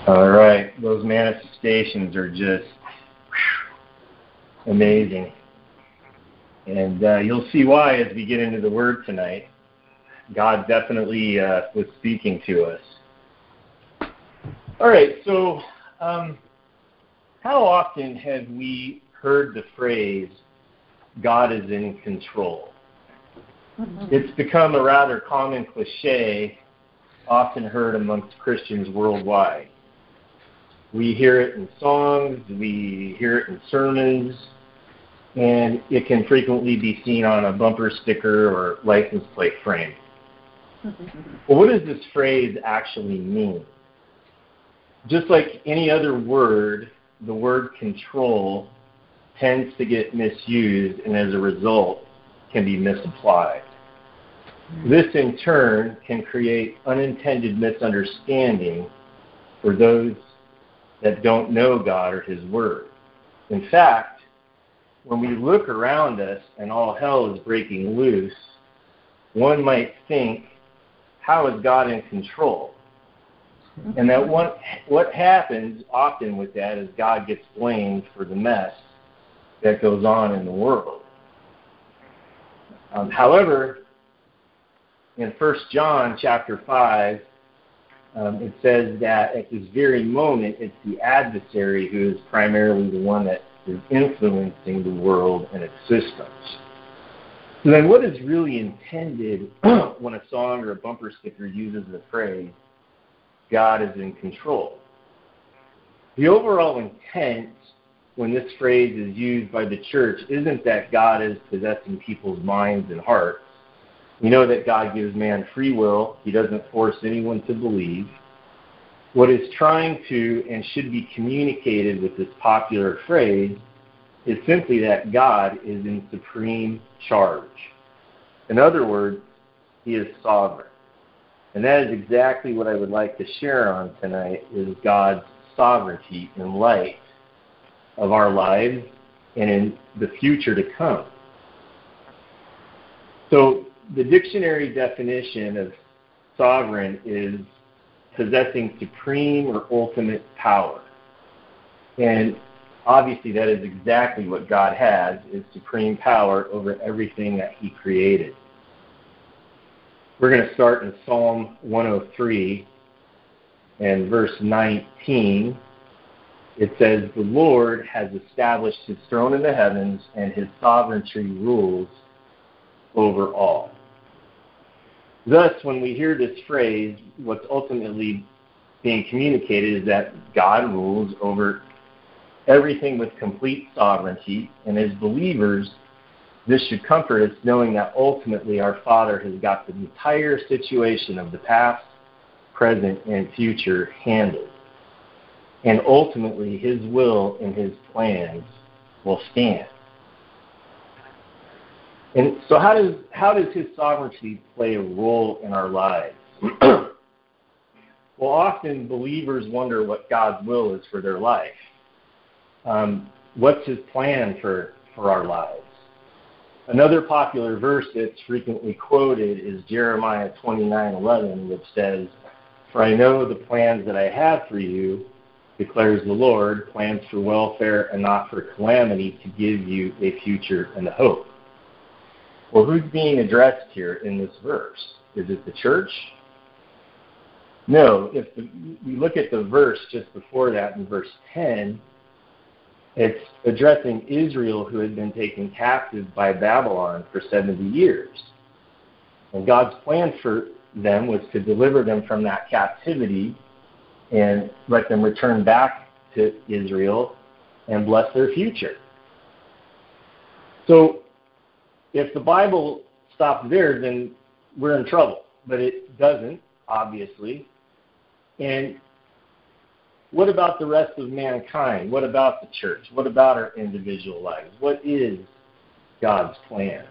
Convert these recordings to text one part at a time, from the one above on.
All right. Those manifestations are just amazing. And you'll see why as we get into the Word tonight. God definitely was speaking to us. All right, so how often have we heard the phrase, God is in control? It's become a rather common cliche, often heard amongst Christians worldwide. We hear it in songs, we hear it in sermons, and it can frequently be seen on a bumper sticker or license plate frame. Well, what does this phrase actually mean? Just like any other word, the word control tends to get misused and as a result can be misapplied. This in turn can create unintended misunderstanding for those that don't know God or His Word. In fact, when we look around us and all hell is breaking loose, one might think, how is God in control? And that what happens often with that is God gets blamed for the mess that goes on in the world. However, in 1 John chapter 5, it says that at this very moment, it's the adversary who is primarily the one that is influencing the world and its systems. So then what is really intended when a song or a bumper sticker uses the phrase, God is in control? The overall intent when this phrase is used by the church isn't that God is possessing people's minds and hearts. We know that God gives man free will. He doesn't force anyone to believe. What is trying to and should be communicated with this popular phrase is simply that God is in supreme charge. In other words, He is sovereign. And that is exactly what I would like to share on tonight, is God's sovereignty in light of our lives and in the future to come. So the dictionary definition of sovereign is possessing supreme or ultimate power. And obviously that is exactly what God has, is supreme power over everything that He created. We're going to start in Psalm 103 and verse 19. It says, the Lord has established His throne in the heavens, and His sovereignty rules over all. Thus, when we hear this phrase, what's ultimately being communicated is that God rules over everything with complete sovereignty, and as believers, this should comfort us knowing that ultimately our Father has got the entire situation of the past, present, and future handled. And ultimately, His will and His plans will stand. And so how does His sovereignty play a role in our lives? Well, often believers wonder what God's will is for their life. What's His plan for our lives? Another popular verse that's frequently quoted is Jeremiah 29:11, which says, for I know the plans that I have for you, declares the Lord, plans for welfare and not for calamity, to give you a future and a hope. Well, who's being addressed here in this verse? Is it the church? No. If we look at the verse just before that in verse 10, it's addressing Israel, who had been taken captive by Babylon for 70 years. And God's plan for them was to deliver them from that captivity and let them return back to Israel and bless their future. So if the Bible stops there, then we're in trouble. But it doesn't, obviously. And what about the rest of mankind? What about the church? What about our individual lives? What is God's plan?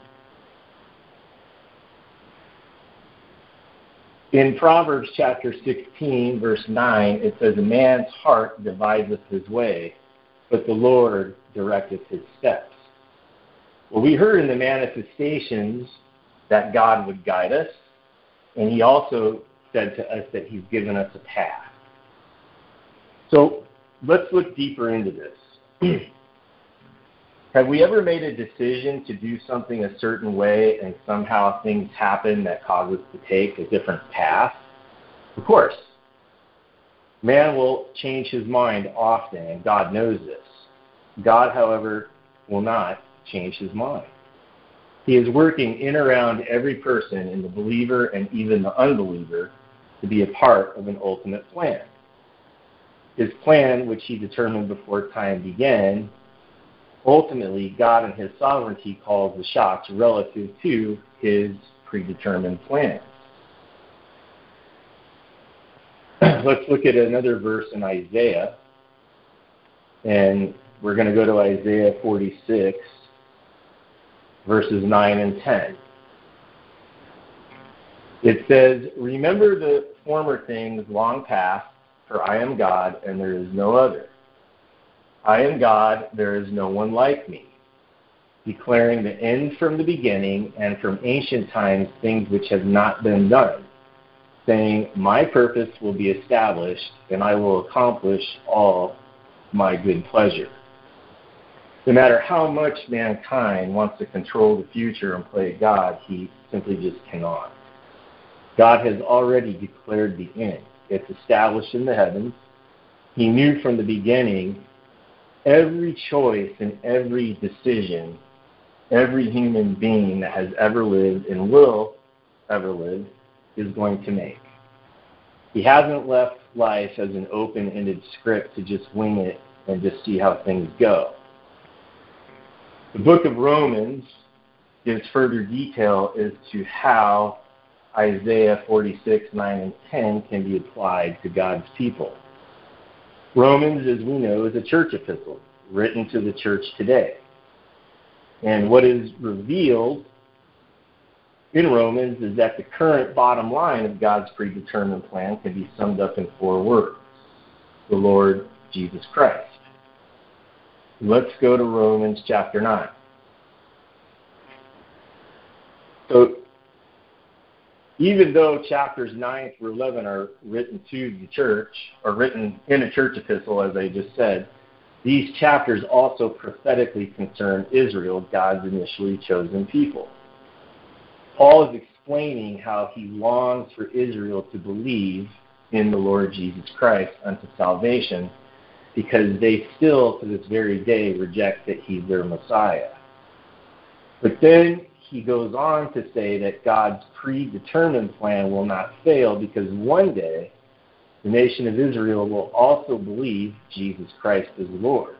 In Proverbs chapter 16, verse 9, it says, a man's heart deviseth his way, but the Lord directeth his steps. Well, we heard in the manifestations that God would guide us, and He also said to us that He's given us a path. let's look deeper into this. Have we ever made a decision to do something a certain way and somehow things happen that cause us to take a different path? Of course. Man will change his mind often, and God knows this. God, however, will not change his mind. He is working in around every person, in the believer and even the unbeliever, to be a part of an ultimate plan. His plan, which he determined before time began, ultimately, God in his sovereignty calls the shots relative to his predetermined plan. Let's look at another verse in Isaiah, and we're going to go to Isaiah 46, verses 9 and 10. It says, "Remember the former things long past, for I am God, and there is no other. I am God, there is no one like me, declaring the end from the beginning, and from ancient times things which have not been done, saying, my purpose will be established, and I will accomplish all my good pleasure." No matter how much mankind wants to control the future and play God, he simply just cannot. God has already declared the end. It's established in the heavens. He knew from the beginning every choice and every decision every human being that has ever lived and will ever live is going to make. He hasn't left life as an open-ended script to just wing it and just see how things go. The book of Romans gives further detail as to how Isaiah 46, 9, and 10 can be applied to God's people. Romans, as we know, is a church epistle written to the church today. And what is revealed in Romans is that the current bottom line of God's predetermined plan can be summed up in 4 words: the Lord Jesus Christ. Let's go to Romans chapter 9. So, even though chapters 9 through 11 are written to the church, or written in a church epistle, as I just said, these chapters also prophetically concern Israel, God's initially chosen people. Paul is explaining how he longs for Israel to believe in the Lord Jesus Christ unto salvation, because they still, to this very day, reject that he's their Messiah. But then he goes on to say that God's predetermined plan will not fail, because one day the nation of Israel will also believe Jesus Christ is Lord.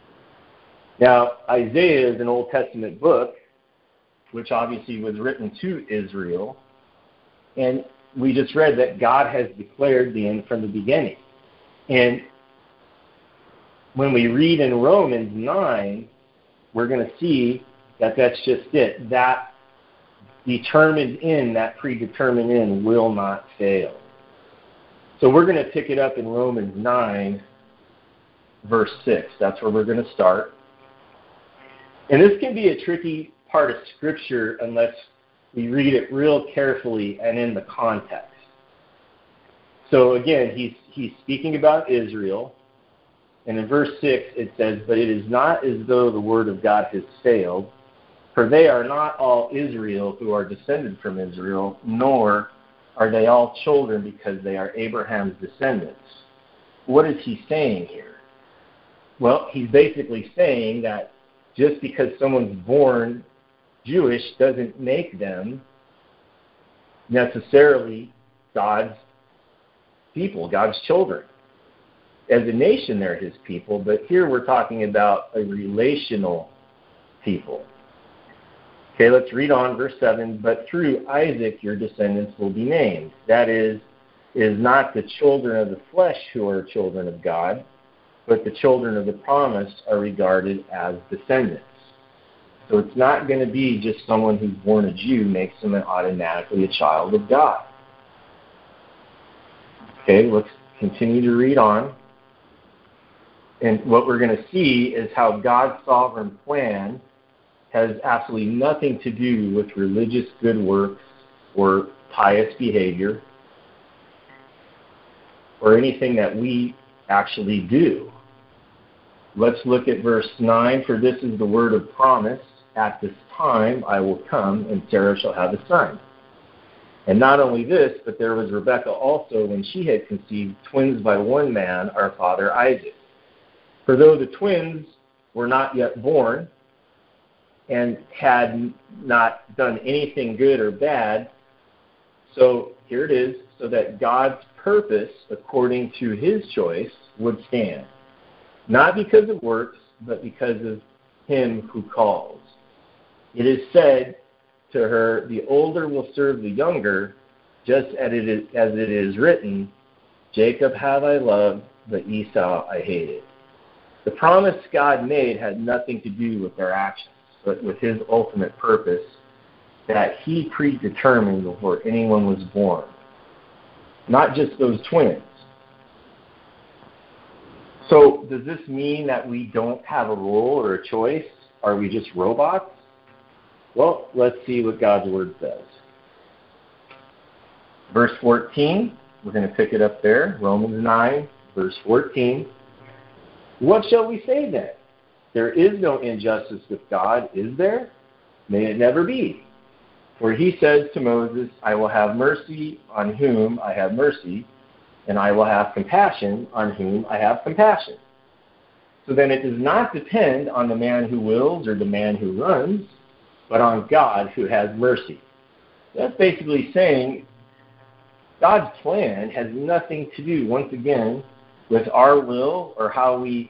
Now, Isaiah is an Old Testament book, which obviously was written to Israel, and we just read that God has declared the end from the beginning. And when we read in Romans 9, we're going to see that that's just it. That determined end, that predetermined end, will not fail. So we're going to pick it up in Romans 9, verse 6. That's where we're going to start. And this can be a tricky part of Scripture unless we read it real carefully and in the context. So again, he's speaking about Israel. And in verse 6 it says, "But it is not as though the word of God has failed, for they are not all Israel who are descended from Israel, nor are they all children because they are Abraham's descendants." What is he saying here? Well, he's basically saying that just because someone's born Jewish doesn't make them necessarily God's people, God's children. As a nation, they're his people, but here we're talking about a relational people. Okay, let's read on, verse 7. "But through Isaac your descendants will be named. That is, it is not the children of the flesh who are children of God, but the children of the promise are regarded as descendants." So it's not going to be just someone who's born a Jew makes them automatically a child of God. Okay, let's continue to read on. And what we're going to see is how God's sovereign plan has absolutely nothing to do with religious good works or pious behavior or anything that we actually do. Let's look at verse 9. For this is the word of promise. At this time I will come, and Sarah shall have a son. And not only this, but there was Rebekah also, when she had conceived twins by one man, our father Isaac. For though the twins were not yet born, and had not done anything good or bad, so here it is, so that God's purpose, according to his choice, would stand. Not because of works, but because of him who calls. It is said to her, the older will serve the younger, just as it is written, Jacob have I loved, but Esau I hated. The promise God made had nothing to do with their actions, but with his ultimate purpose that he predetermined before anyone was born. Not just those twins. So does this mean that we don't have a role or a choice? Are we just robots? Well, let's see what God's word says. Verse 14, we're going to pick it up there. Romans 9, verse 14. What shall we say then? There is no injustice with God, is there? May it never be. For he says to Moses, I will have mercy on whom I have mercy, and I will have compassion on whom I have compassion. So then it does not depend on the man who wills or the man who runs, but on God who has mercy. That's basically saying God's plan has nothing to do, once again, with our will or how we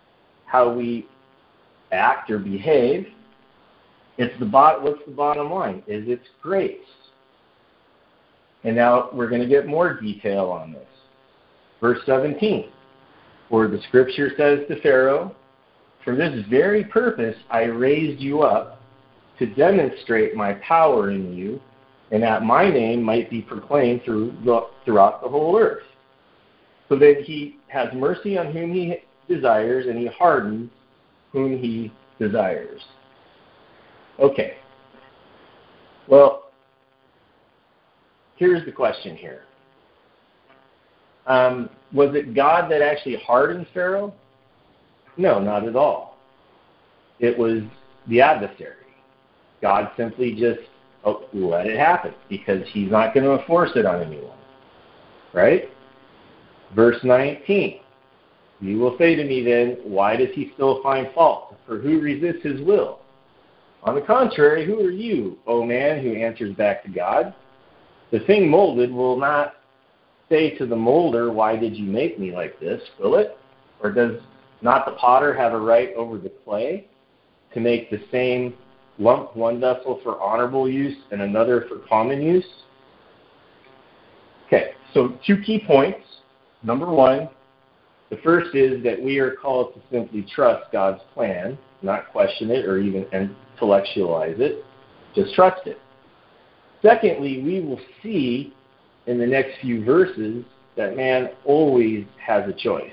act or behave. What's the bottom line? Is it's grace. And now we're going to get more detail on this. Verse 17. For the scripture says to Pharaoh, for this very purpose I raised you up, to demonstrate my power in you, and that my name might be proclaimed throughout the whole earth. So that he has mercy on whom he desires, and he hardens whom he desires. Okay. Well, here's the question here. Was it God that actually hardened Pharaoh? No, not at all. It was the adversary. God simply just let it happen because he's not going to enforce it on anyone. Right? Verse 19. You will say to me then, why does he still find fault? For who resists his will? On the contrary, who are you, O man, who answers back to God? The thing molded will not say to the molder, why did you make me like this, will it? Or does not the potter have a right over the clay to make the same lump one vessel for honorable use and another for common use? Okay, so 2 key points. Number 1, the first is that we are called to simply trust God's plan, not question it or even intellectualize it. Just trust it. Secondly, we will see in the next few verses that man always has a choice.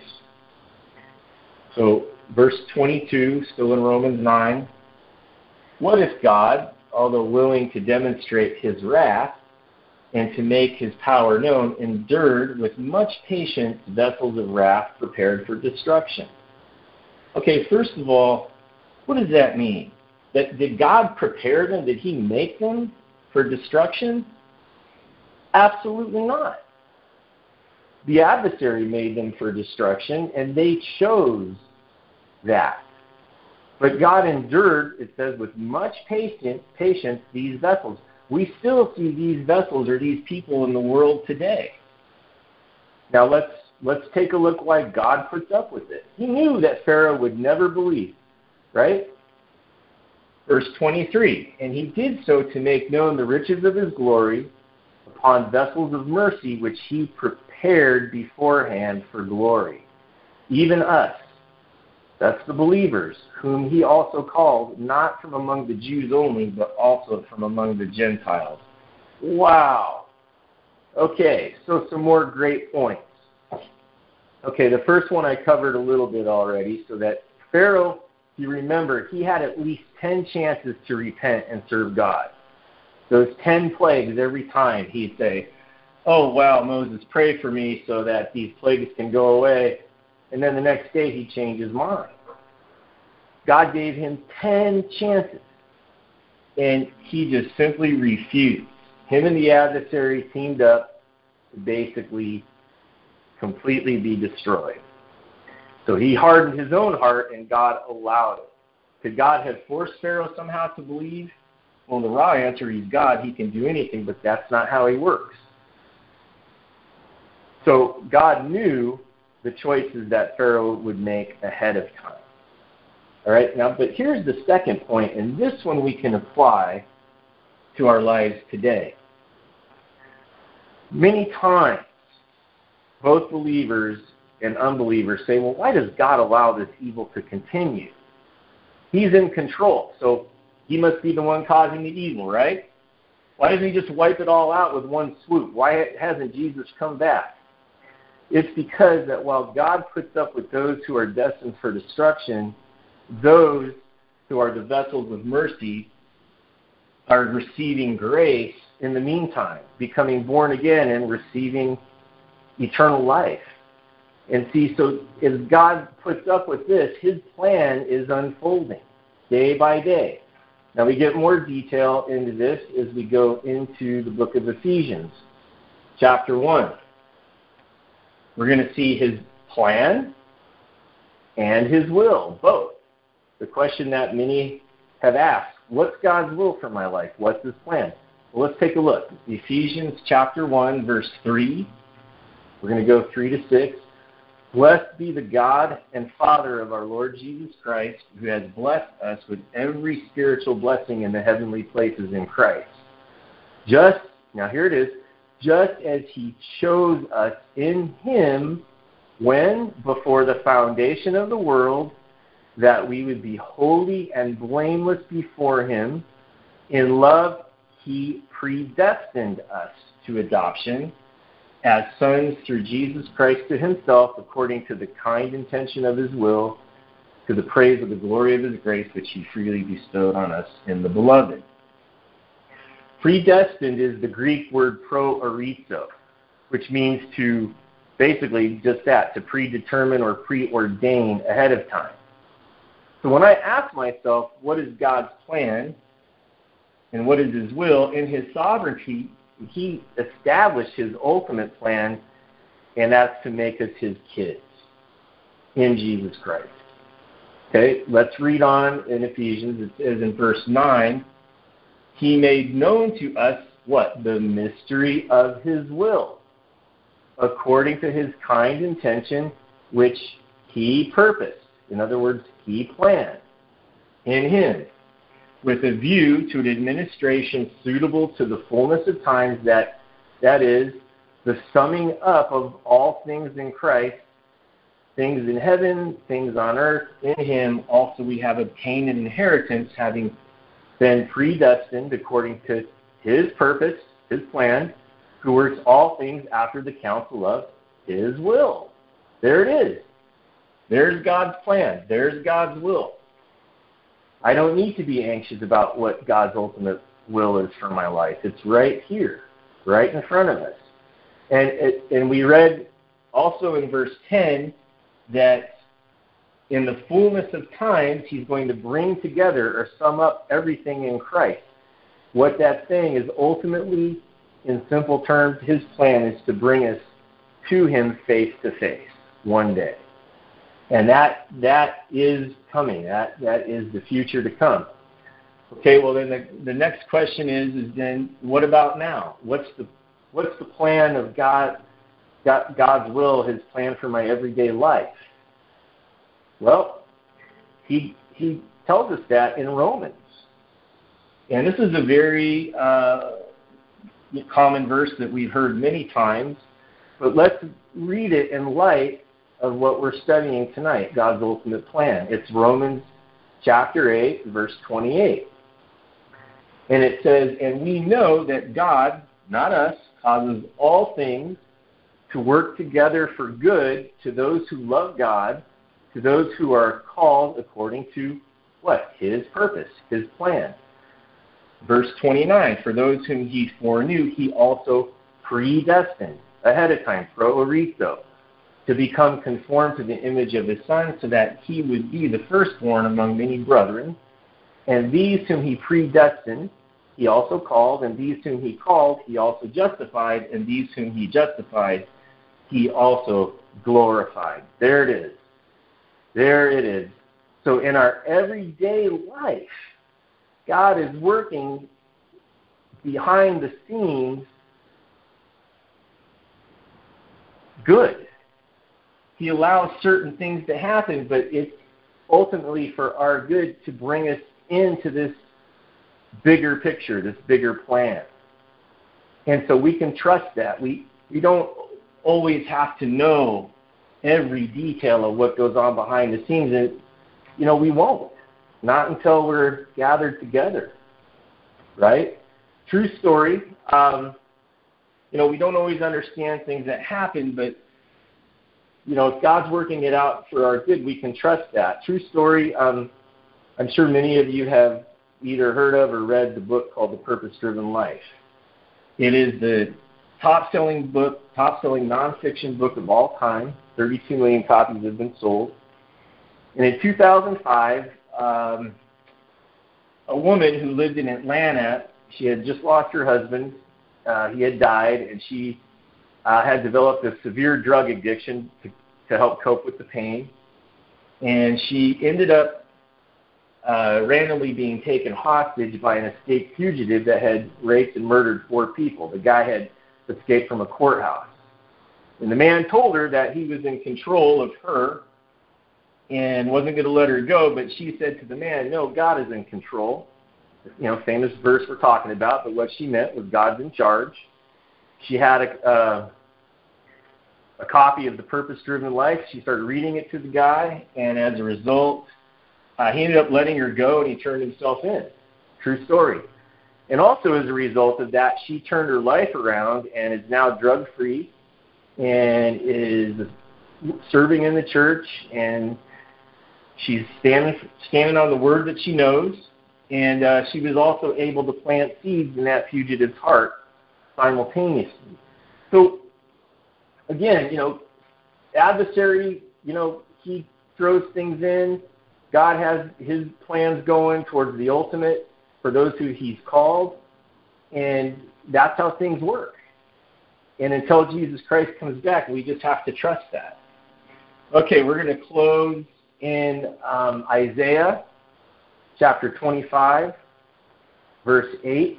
So verse 22, still in Romans 9, what if God, although willing to demonstrate his wrath and to make his power known, endured with much patience vessels of wrath prepared for destruction? Okay, first of all, what does that mean? Did God prepare them? Did he make them for destruction? Absolutely not. The adversary made them for destruction, and they chose that. But God endured, it says, with much patience these vessels. We still see these vessels or these people in the world today. Now let's take a look why God puts up with it. He knew that Pharaoh would never believe, right? Verse 23, and he did so to make known the riches of his glory upon vessels of mercy which he prepared beforehand for glory. Even us, that's the believers, whom he also called, not from among the Jews only, but also from among the Gentiles. Wow. Okay, so some more great points. Okay, the first one I covered a little bit already, so that Pharaoh, you remember, he had at least 10 chances to repent and serve God. Those 10 plagues, every time he'd say, oh, wow, Moses, pray for me so that these plagues can go away. And then the next day he'd change his mind. God gave him 10 chances, and he just simply refused. Him and the adversary teamed up to basically completely be destroyed. So he hardened his own heart, and God allowed it. Could God have forced Pharaoh somehow to believe? Well, the raw answer, he's God. He can do anything, but that's not how he works. So God knew the choices that Pharaoh would make ahead of time. All right, now, but here's the second point, and this one we can apply to our lives today. Many times, both believers and unbelievers say, well, why does God allow this evil to continue? He's in control, so he must be the one causing the evil, right? Why doesn't he just wipe it all out with one swoop? Why hasn't Jesus come back? It's because that while God puts up with those who are destined for destruction, those who are the vessels of mercy are receiving grace in the meantime, becoming born again and receiving eternal life. And see, so as God puts up with this, his plan is unfolding day by day. Now we get more detail into this as we go into the book of Ephesians, chapter 1. We're going to see his plan and his will, both. The question that many have asked, what's God's will for my life? What's his plan? Well, let's take a look. Ephesians chapter 1, verse 3. We're going to go 3 to 6. Blessed be the God and Father of our Lord Jesus Christ, who has blessed us with every spiritual blessing in the heavenly places in Christ. Now here it is, just as he chose us in him when, before the foundation of the world, that we would be holy and blameless before him. In love, he predestined us to adoption as sons through Jesus Christ to himself, according to the kind intention of his will, to the praise of the glory of his grace, which he freely bestowed on us in the beloved. Predestined is the Greek word proorizo, which means to basically just that, to predetermine or preordain ahead of time. So when I ask myself, what is God's plan and what is his will, in his sovereignty, he established his ultimate plan, and that's to make us his kids in Jesus Christ. Okay, let's read on in Ephesians. It says in verse 9, he made known to us what? The mystery of his will, according to his kind intention, which he purposed. In other words, he planned in him, with a view to an administration suitable to the fullness of times, that is, the summing up of all things in Christ, things in heaven, things on earth. In him also we have obtained an inheritance, having been predestined according to his purpose, his plan, who works all things after the counsel of his will. There it is. There's God's plan. There's God's will. I don't need to be anxious about what God's ultimate will is for my life. It's right here, right in front of us. And we read also in verse 10 that in the fullness of times, he's going to bring together or sum up everything in Christ. What that's saying is ultimately, in simple terms, his plan is to bring us to him face to face one day. And that is coming. That is the future to come. Okay, well then the next question is then what about now? What's the plan of God's will, his plan for my everyday life? Well, he tells us that in Romans. And this is a very common verse that we've heard many times, but let's read it in light of what we're studying tonight, God's ultimate plan. It's Romans chapter 8, verse 28. And it says, and we know that God, not us, causes all things to work together for good to those who love God, to those who are called according to what? His purpose, his plan. Verse 29, for those whom he foreknew, he also predestined ahead of time, proorizo, to become conformed to the image of his Son, so that he would be the firstborn among many brethren. And these whom he predestined, he also called, and these whom he called, he also justified, and these whom he justified, he also glorified. There it is. There it is. So in our everyday life, God is working behind the scenes good. He allows certain things to happen, but it's ultimately for our good to bring us into this bigger picture, this bigger plan. And so we can trust that. We don't always have to know every detail of what goes on behind the scenes. And, we won't. Not until we're gathered together. Right? True story. We don't always understand things that happen, but, if God's working it out for our good, we can trust that. True story. I'm sure many of you have either heard of or read the book called The Purpose-Driven Life. It is the top-selling nonfiction book of all time. 32 million copies have been sold. And in 2005, a woman who lived in Atlanta, she had just lost her husband. He had died, and she had developed a severe drug addiction to help cope with the pain. And she ended up randomly being taken hostage by an escaped fugitive that had raped and murdered 4 people. The guy had escaped from a courthouse. And the man told her that he was in control of her and wasn't going to let her go, but she said to the man, no, God is in control. Famous verse we're talking about, but what she meant was God's in charge. She had a copy of The Purpose-Driven Life. She started reading it to the guy, and as a result, he ended up letting her go, and he turned himself in. True story. And also as a result of that, she turned her life around and is now drug-free and is serving in the church, and she's standing on the word that she knows, and she was also able to plant seeds in that fugitive's heart simultaneously. So, again, adversary, he throws things in. God has his plans going towards the ultimate for those who he's called, and that's how things work. And until Jesus Christ comes back, we just have to trust that. Okay, we're going to close in Isaiah chapter 25, verse 8.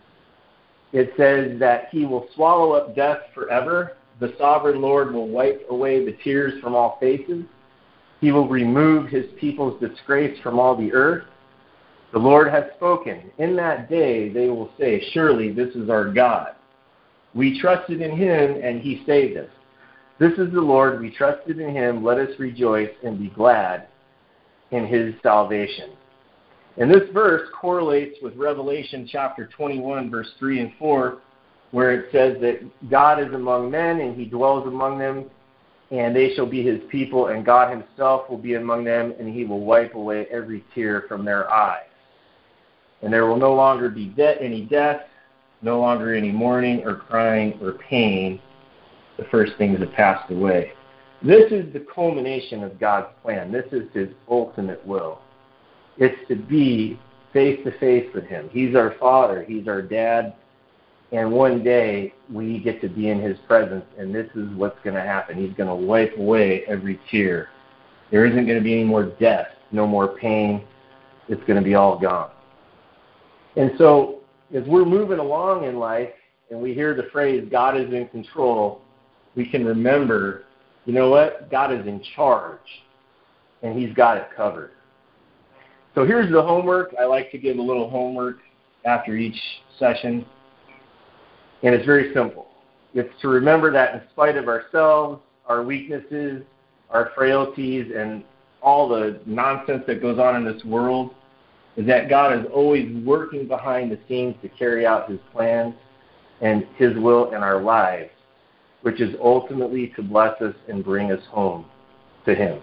It says that he will swallow up death forever. The sovereign Lord will wipe away the tears from all faces. He will remove his people's disgrace from all the earth. The Lord has spoken. In that day they will say, surely this is our God. We trusted in him, and he saved us. This is the Lord. We trusted in him. Let us rejoice and be glad in his salvation. And this verse correlates with Revelation chapter 21, verse 3 and 4, where it says that God is among men, and he dwells among them, and they shall be his people, and God himself will be among them, and he will wipe away every tear from their eyes. And there will no longer be any death, no longer any mourning or crying or pain. The first things have passed away. This is the culmination of God's plan. This is his ultimate will. It's to be face-to-face with him. He's our Father. He's our Dad. And one day we get to be in his presence, and this is what's going to happen. He's going to wipe away every tear. There isn't going to be any more death, no more pain. It's going to be all gone. And so as we're moving along in life and we hear the phrase, God is in control, we can remember, you know what? God is in charge, and he's got it covered. So here's the homework. I like to give a little homework after each session, and it's very simple. It's to remember that in spite of ourselves, our weaknesses, our frailties, and all the nonsense that goes on in this world, is that God is always working behind the scenes to carry out his plans and his will in our lives, which is ultimately to bless us and bring us home to him.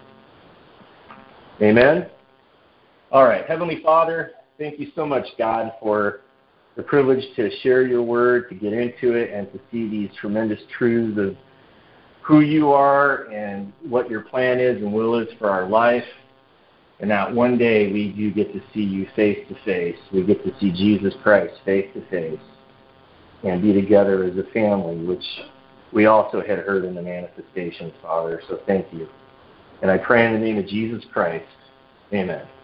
Amen? All right. Heavenly Father, thank you so much, God, for the privilege to share your word, to get into it, and to see these tremendous truths of who you are and what your plan is and will is for our life. And that one day we do get to see you face to face. We get to see Jesus Christ face to face and be together as a family, which we also had heard in the manifestations, Father. So thank you. And I pray in the name of Jesus Christ. Amen.